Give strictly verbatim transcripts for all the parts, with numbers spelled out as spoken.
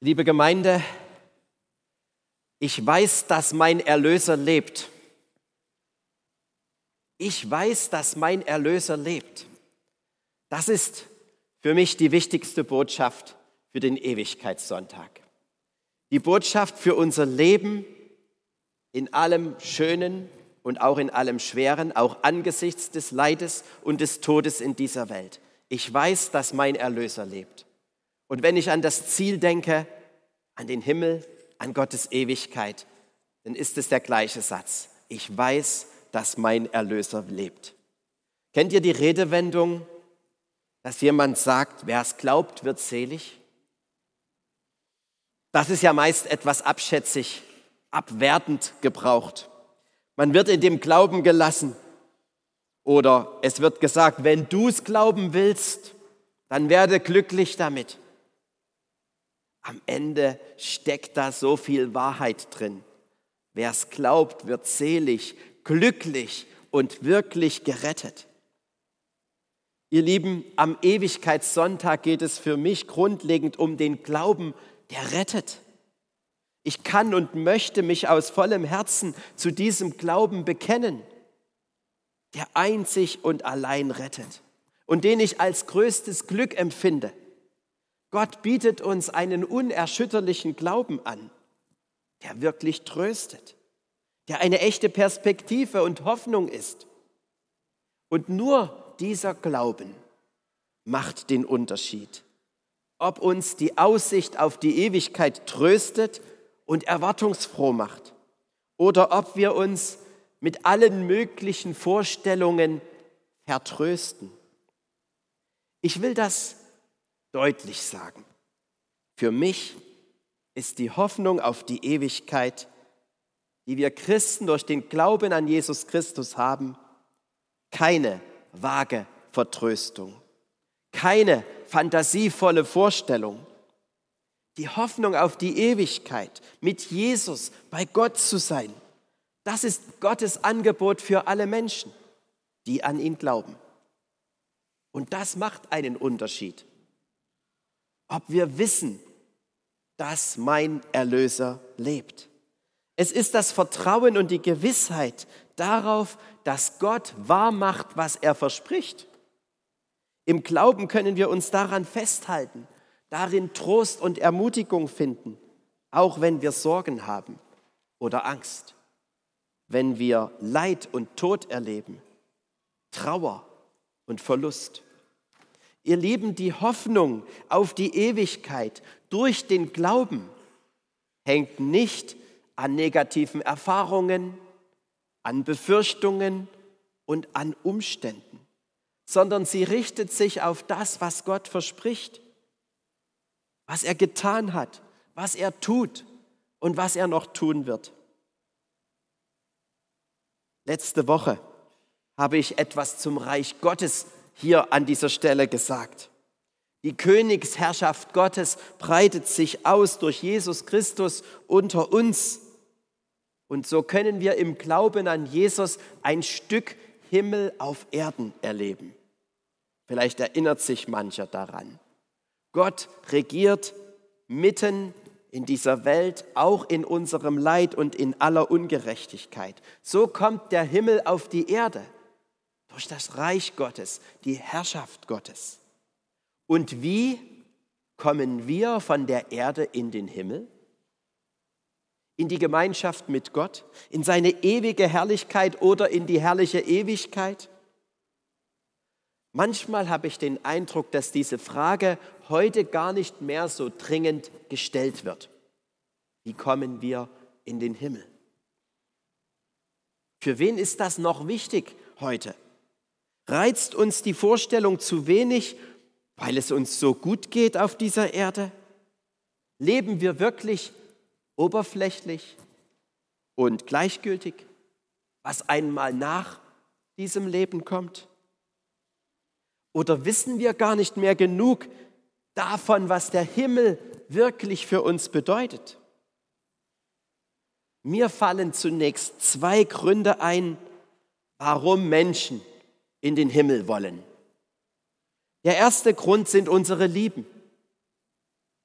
Liebe Gemeinde, ich weiß, dass mein Erlöser lebt. Ich weiß, dass mein Erlöser lebt. Das ist für mich die wichtigste Botschaft für den Ewigkeitssonntag. Die Botschaft für unser Leben in allem Schönen und auch in allem Schweren, auch angesichts des Leides und des Todes in dieser Welt. Ich weiß, dass mein Erlöser lebt. Und wenn ich an das Ziel denke, an den Himmel, an Gottes Ewigkeit, dann ist es der gleiche Satz. Ich weiß, dass mein Erlöser lebt. Kennt ihr die Redewendung, dass jemand sagt, wer es glaubt, wird selig? Das ist ja meist etwas abschätzig, abwertend gebraucht. Man wird in dem Glauben gelassen. Oder es wird gesagt, wenn du es glauben willst, dann werde glücklich damit. Am Ende steckt da so viel Wahrheit drin. Wer es glaubt, wird selig, glücklich und wirklich gerettet. Ihr Lieben, am Ewigkeitssonntag geht es für mich grundlegend um den Glauben, der rettet. Ich kann und möchte mich aus vollem Herzen zu diesem Glauben bekennen, der einzig und allein rettet und den ich als größtes Glück empfinde. Gott bietet uns einen unerschütterlichen Glauben an, der wirklich tröstet, der eine echte Perspektive und Hoffnung ist. Und nur dieser Glauben macht den Unterschied, ob uns die Aussicht auf die Ewigkeit tröstet und erwartungsfroh macht oder ob wir uns mit allen möglichen Vorstellungen vertrösten. Ich will das deutlich sagen. Für mich ist die Hoffnung auf die Ewigkeit, die wir Christen durch den Glauben an Jesus Christus haben, keine vage Vertröstung, keine fantasievolle Vorstellung. Die Hoffnung auf die Ewigkeit, mit Jesus bei Gott zu sein, das ist Gottes Angebot für alle Menschen, die an ihn glauben. Und das macht einen Unterschied. Ob wir wissen, dass mein Erlöser lebt. Es ist das Vertrauen und die Gewissheit darauf, dass Gott wahr macht, was er verspricht. Im Glauben können wir uns daran festhalten, darin Trost und Ermutigung finden, auch wenn wir Sorgen haben oder Angst, wenn wir Leid und Tod erleben, Trauer und Verlust. Ihr Lieben, die Hoffnung auf die Ewigkeit durch den Glauben hängt nicht an negativen Erfahrungen, an Befürchtungen und an Umständen, sondern sie richtet sich auf das, was Gott verspricht, was er getan hat, was er tut und was er noch tun wird. Letzte Woche habe ich etwas zum Reich Gottes hier an dieser Stelle gesagt. Die Königsherrschaft Gottes breitet sich aus durch Jesus Christus unter uns. Und so können wir im Glauben an Jesus ein Stück Himmel auf Erden erleben. Vielleicht erinnert sich mancher daran. Gott regiert mitten in dieser Welt, auch in unserem Leid und in aller Ungerechtigkeit. So kommt der Himmel auf die Erde. Durch das Reich Gottes, die Herrschaft Gottes. Und wie kommen wir von der Erde in den Himmel? In die Gemeinschaft mit Gott? In seine ewige Herrlichkeit oder in die herrliche Ewigkeit? Manchmal habe ich den Eindruck, dass diese Frage heute gar nicht mehr so dringend gestellt wird. Wie kommen wir in den Himmel? Für wen ist das noch wichtig heute? Reizt uns die Vorstellung zu wenig, weil es uns so gut geht auf dieser Erde? Leben wir wirklich oberflächlich und gleichgültig, was einmal nach diesem Leben kommt? Oder wissen wir gar nicht mehr genug davon, was der Himmel wirklich für uns bedeutet? Mir fallen zunächst zwei Gründe ein, warum Menschen in den Himmel wollen. Der erste Grund sind unsere Lieben.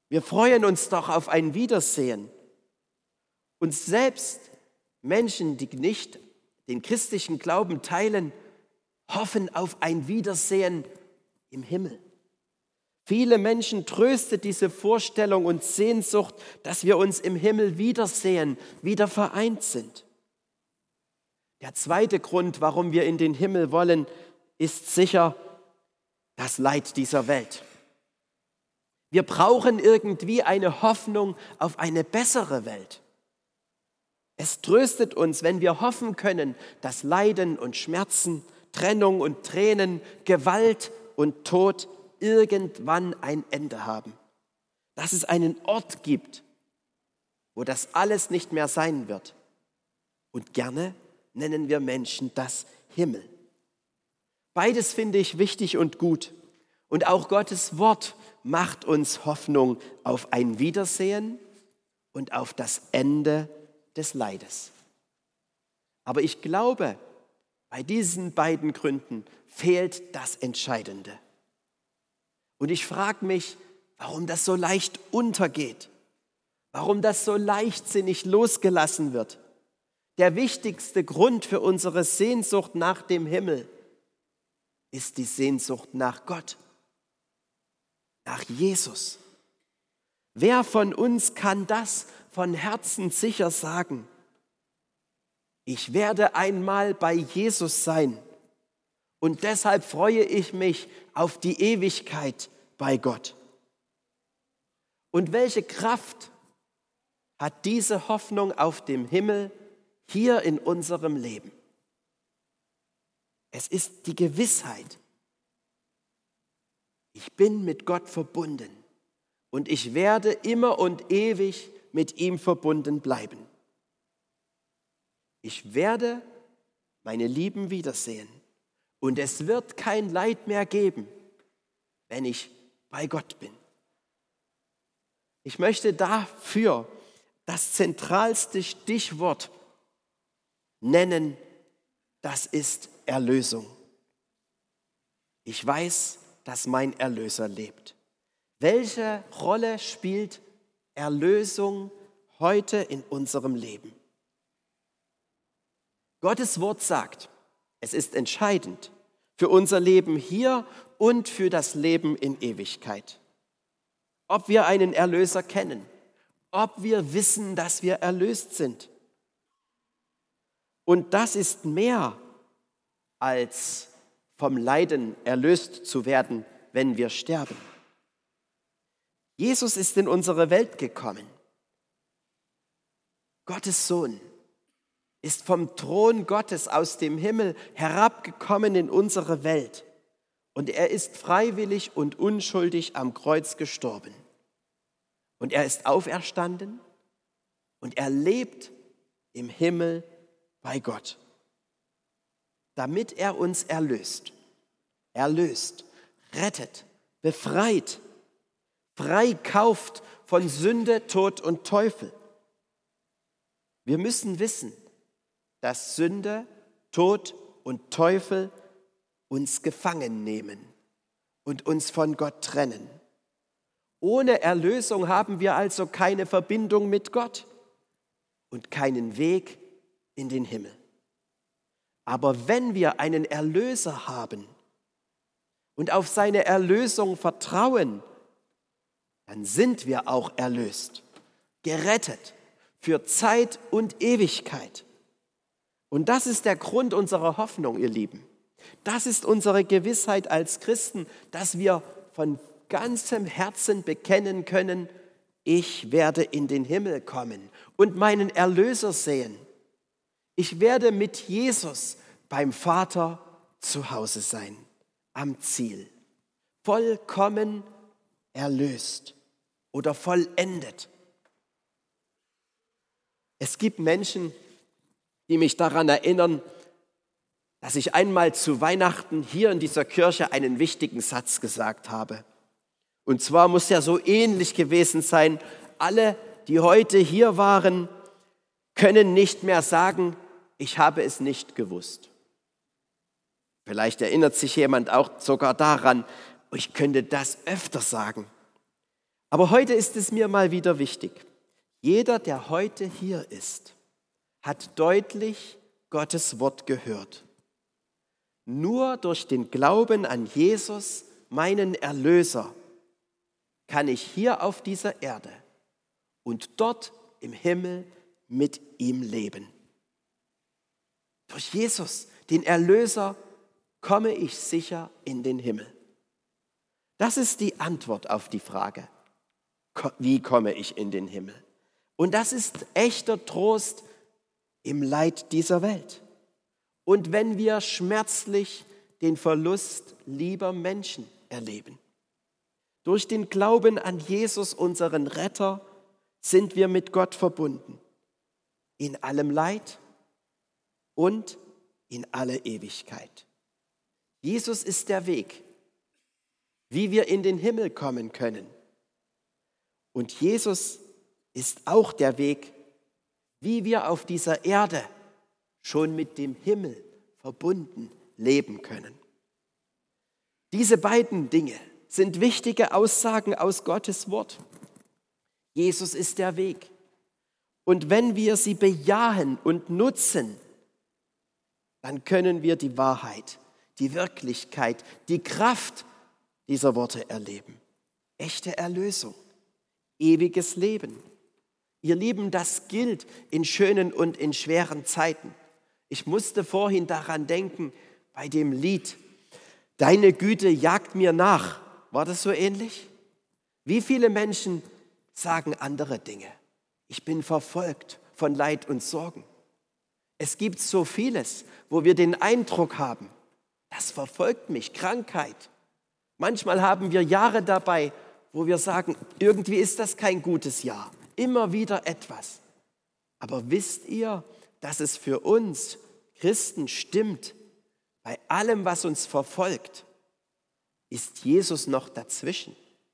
Wir freuen uns doch auf ein Wiedersehen. Und selbst Menschen, die nicht den christlichen Glauben teilen, hoffen auf ein Wiedersehen im Himmel. Viele Menschen tröstet diese Vorstellung und Sehnsucht, dass wir uns im Himmel wiedersehen, wieder vereint sind. Der zweite Grund, warum wir in den Himmel wollen, ist sicher das Leid dieser Welt. Wir brauchen irgendwie eine Hoffnung auf eine bessere Welt. Es tröstet uns, wenn wir hoffen können, dass Leiden und Schmerzen, Trennung und Tränen, Gewalt und Tod irgendwann ein Ende haben. Dass es einen Ort gibt, wo das alles nicht mehr sein wird. Und gerne nennen wir Menschen das Himmel. Beides finde ich wichtig und gut. Und auch Gottes Wort macht uns Hoffnung auf ein Wiedersehen und auf das Ende des Leides. Aber ich glaube, bei diesen beiden Gründen fehlt das Entscheidende. Und ich frage mich, warum das so leicht untergeht, warum das so leichtsinnig losgelassen wird. Der wichtigste Grund für unsere Sehnsucht nach dem Himmel ist die Sehnsucht nach Gott, nach Jesus. Wer von uns kann das von Herzen sicher sagen? Ich werde einmal bei Jesus sein und deshalb freue ich mich auf die Ewigkeit bei Gott. Und welche Kraft hat diese Hoffnung auf dem Himmel hier in unserem Leben? Es ist die Gewissheit, ich bin mit Gott verbunden und ich werde immer und ewig mit ihm verbunden bleiben. Ich werde meine Lieben wiedersehen und es wird kein Leid mehr geben, wenn ich bei Gott bin. Ich möchte dafür das zentralste Stichwort nennen, das ist Erlösung. Ich weiß, dass mein Erlöser lebt. Welche Rolle spielt Erlösung heute in unserem Leben? Gottes Wort sagt, es ist entscheidend für unser Leben hier und für das Leben in Ewigkeit. Ob wir einen Erlöser kennen, ob wir wissen, dass wir erlöst sind. Und das ist mehr als vom Leiden erlöst zu werden, wenn wir sterben. Jesus ist in unsere Welt gekommen. Gottes Sohn ist vom Thron Gottes aus dem Himmel herabgekommen in unsere Welt. Und er ist freiwillig und unschuldig am Kreuz gestorben. Und er ist auferstanden und er lebt im Himmel bei Gott, damit er uns erlöst. Erlöst, rettet, befreit, freikauft von Sünde, Tod und Teufel. Wir müssen wissen, dass Sünde, Tod und Teufel uns gefangen nehmen und uns von Gott trennen. Ohne Erlösung haben wir also keine Verbindung mit Gott und keinen Weg in den Himmel. Aber wenn wir einen Erlöser haben und auf seine Erlösung vertrauen, dann sind wir auch erlöst, gerettet für Zeit und Ewigkeit. Und das ist der Grund unserer Hoffnung, ihr Lieben. Das ist unsere Gewissheit als Christen, dass wir von ganzem Herzen bekennen können, ich werde in den Himmel kommen und meinen Erlöser sehen. Ich werde mit Jesus beim Vater zu Hause sein, am Ziel, vollkommen erlöst oder vollendet. Es gibt Menschen, die mich daran erinnern, dass ich einmal zu Weihnachten hier in dieser Kirche einen wichtigen Satz gesagt habe. Und zwar muss er so ähnlich gewesen sein. Alle, die heute hier waren, können nicht mehr sagen, ich habe es nicht gewusst. Vielleicht erinnert sich jemand auch sogar daran, ich könnte das öfter sagen. Aber heute ist es mir mal wieder wichtig. Jeder, der heute hier ist, hat deutlich Gottes Wort gehört. Nur durch den Glauben an Jesus, meinen Erlöser, kann ich hier auf dieser Erde und dort im Himmel mit ihm leben. Durch Jesus, den Erlöser, komme ich sicher in den Himmel. Das ist die Antwort auf die Frage, wie komme ich in den Himmel? Und das ist echter Trost im Leid dieser Welt. Und wenn wir schmerzlich den Verlust lieber Menschen erleben. Durch den Glauben an Jesus, unseren Retter, sind wir mit Gott verbunden. In allem Leid und in alle Ewigkeit. Jesus ist der Weg, wie wir in den Himmel kommen können. Und Jesus ist auch der Weg, wie wir auf dieser Erde schon mit dem Himmel verbunden leben können. Diese beiden Dinge sind wichtige Aussagen aus Gottes Wort. Jesus ist der Weg. Und wenn wir sie bejahen und nutzen, dann können wir die Wahrheit, die Wirklichkeit, die Kraft dieser Worte erleben. Echte Erlösung, ewiges Leben. Ihr Lieben, das gilt in schönen und in schweren Zeiten. Ich musste vorhin daran denken, bei dem Lied, Deine Güte jagt mir nach. War das so ähnlich? Wie viele Menschen sagen andere Dinge? Ich bin verfolgt von Leid und Sorgen. Es gibt so vieles, wo wir den Eindruck haben, das verfolgt mich, Krankheit. Manchmal haben wir Jahre dabei, wo wir sagen, irgendwie ist das kein gutes Jahr. Immer wieder etwas. Aber wisst ihr, dass es für uns Christen stimmt, bei allem, was uns verfolgt, ist Jesus noch dazwischen.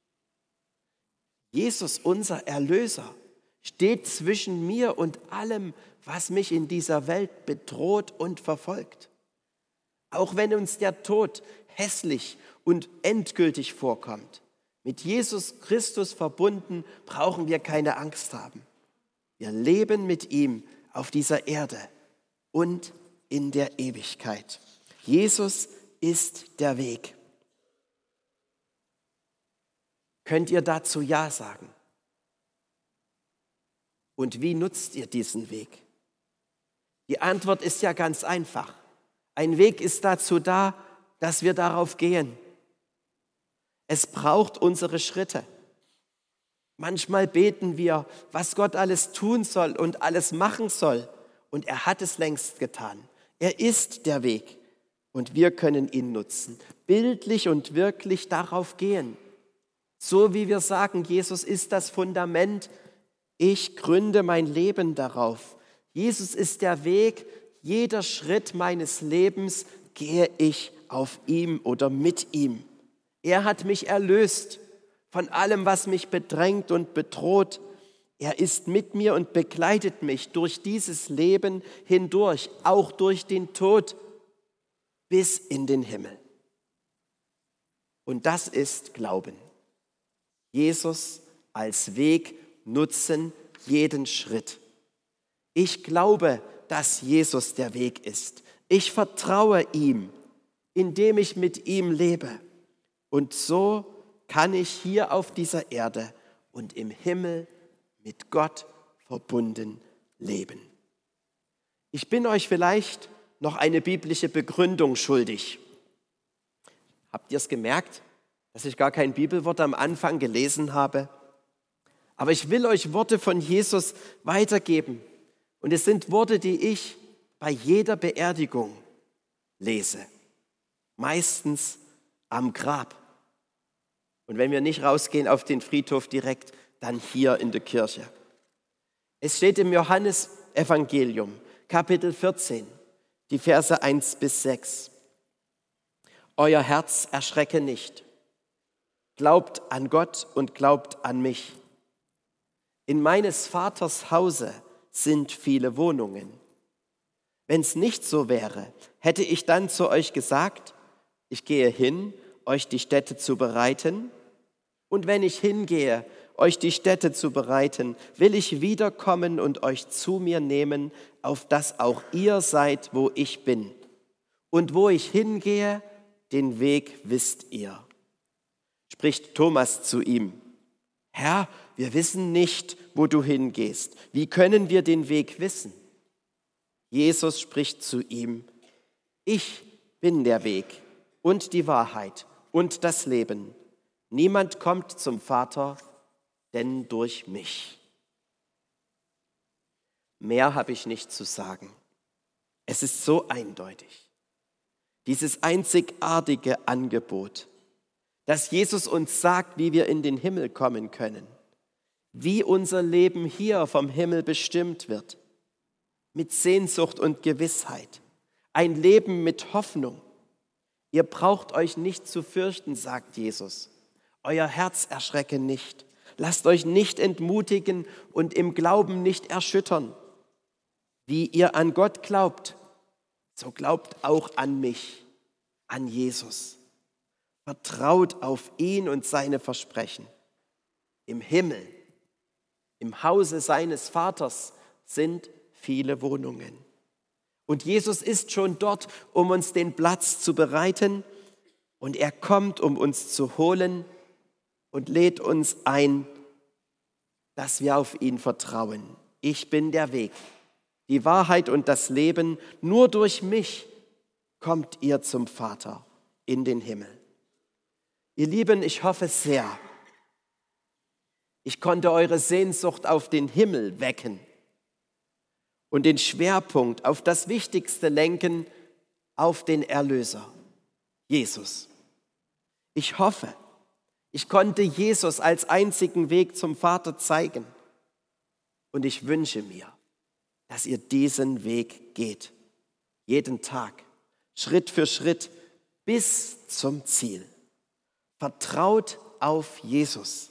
Jesus, unser Erlöser, steht zwischen mir und allem, was mich in dieser Welt bedroht und verfolgt. Auch wenn uns der Tod hässlich und endgültig vorkommt, mit Jesus Christus verbunden, brauchen wir keine Angst haben. Wir leben mit ihm auf dieser Erde und in der Ewigkeit. Jesus ist der Weg. Könnt ihr dazu Ja sagen? Und wie nutzt ihr diesen Weg? Die Antwort ist ja ganz einfach. Ein Weg ist dazu da, dass wir darauf gehen. Es braucht unsere Schritte. Manchmal beten wir, was Gott alles tun soll und alles machen soll. Und er hat es längst getan. Er ist der Weg. Und wir können ihn nutzen, bildlich und wirklich darauf gehen. So wie wir sagen, Jesus ist das Fundament, ich gründe mein Leben darauf. Jesus ist der Weg, jeder Schritt meines Lebens gehe ich auf ihm oder mit ihm. Er hat mich erlöst von allem, was mich bedrängt und bedroht. Er ist mit mir und begleitet mich durch dieses Leben hindurch, auch durch den Tod, bis in den Himmel. Und das ist Glauben. Jesus als Weg nutzen, jeden Schritt. Ich glaube, dass Jesus der Weg ist. Ich vertraue ihm, indem ich mit ihm lebe. Und so kann ich hier auf dieser Erde und im Himmel mit Gott verbunden leben. Ich bin euch vielleicht noch eine biblische Begründung schuldig. Habt ihr es gemerkt, dass ich gar kein Bibelwort am Anfang gelesen habe? Aber ich will euch Worte von Jesus weitergeben. Und es sind Worte, die ich bei jeder Beerdigung lese. Meistens am Grab. Und wenn wir nicht rausgehen auf den Friedhof direkt, dann hier in der Kirche. Es steht im Johannesevangelium, Kapitel vierzehn, die Verse eins bis sechs. Euer Herz erschrecke nicht. Glaubt an Gott und glaubt an mich. In meines Vaters Hause sind viele Wohnungen. Wenn es nicht so wäre, hätte ich dann zu euch gesagt, ich gehe hin, euch die Stätte zu bereiten. Und wenn ich hingehe euch die Stätte zu bereiten, will ich wiederkommen und euch zu mir nehmen, auf dass auch ihr seid, wo ich bin. Und wo ich hingehe, den Weg wisst ihr. Spricht Thomas zu ihm: Herr, wir wissen nicht, wo du hingehst. Wie können wir den Weg wissen? Jesus spricht zu ihm: Ich bin der Weg und die Wahrheit und das Leben. Niemand kommt zum Vater, denn durch mich. Mehr habe ich nicht zu sagen. Es ist so eindeutig. Dieses einzigartige Angebot, dass Jesus uns sagt, wie wir in den Himmel kommen können, wie unser Leben hier vom Himmel bestimmt wird, mit Sehnsucht und Gewissheit, ein Leben mit Hoffnung. Ihr braucht euch nicht zu fürchten, sagt Jesus. Euer Herz erschrecke nicht. Lasst euch nicht entmutigen und im Glauben nicht erschüttern. Wie ihr an Gott glaubt, so glaubt auch an mich, an Jesus. Vertraut auf ihn und seine Versprechen. Im Himmel, im Hause seines Vaters sind viele Wohnungen. Und Jesus ist schon dort, um uns den Platz zu bereiten. Und er kommt, um uns zu holen und lädt uns ein, dass wir auf ihn vertrauen. Ich bin der Weg, die Wahrheit und das Leben. Nur durch mich kommt ihr zum Vater in den Himmel. Ihr Lieben, ich hoffe sehr, ich konnte eure Sehnsucht auf den Himmel wecken und den Schwerpunkt auf das Wichtigste lenken, auf den Erlöser, Jesus. Ich hoffe, ich konnte Jesus als einzigen Weg zum Vater zeigen. Und ich wünsche mir, dass ihr diesen Weg geht, jeden Tag, Schritt für Schritt, bis zum Ziel. Vertraut auf Jesus.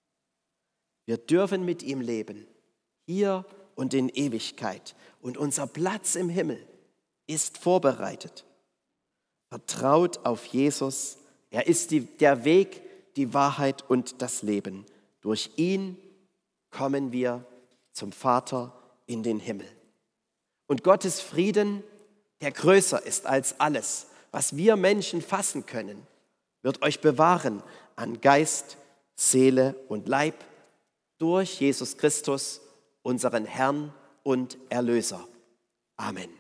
Wir dürfen mit ihm leben, hier und in Ewigkeit. Und unser Platz im Himmel ist vorbereitet. Vertraut auf Jesus. Er ist die, der Weg, die Wahrheit und das Leben. Durch ihn kommen wir zum Vater in den Himmel. Und Gottes Frieden, der größer ist als alles, was wir Menschen fassen können, wird euch bewahren an Geist, Seele und Leib durch Jesus Christus, unseren Herrn und Erlöser. Amen.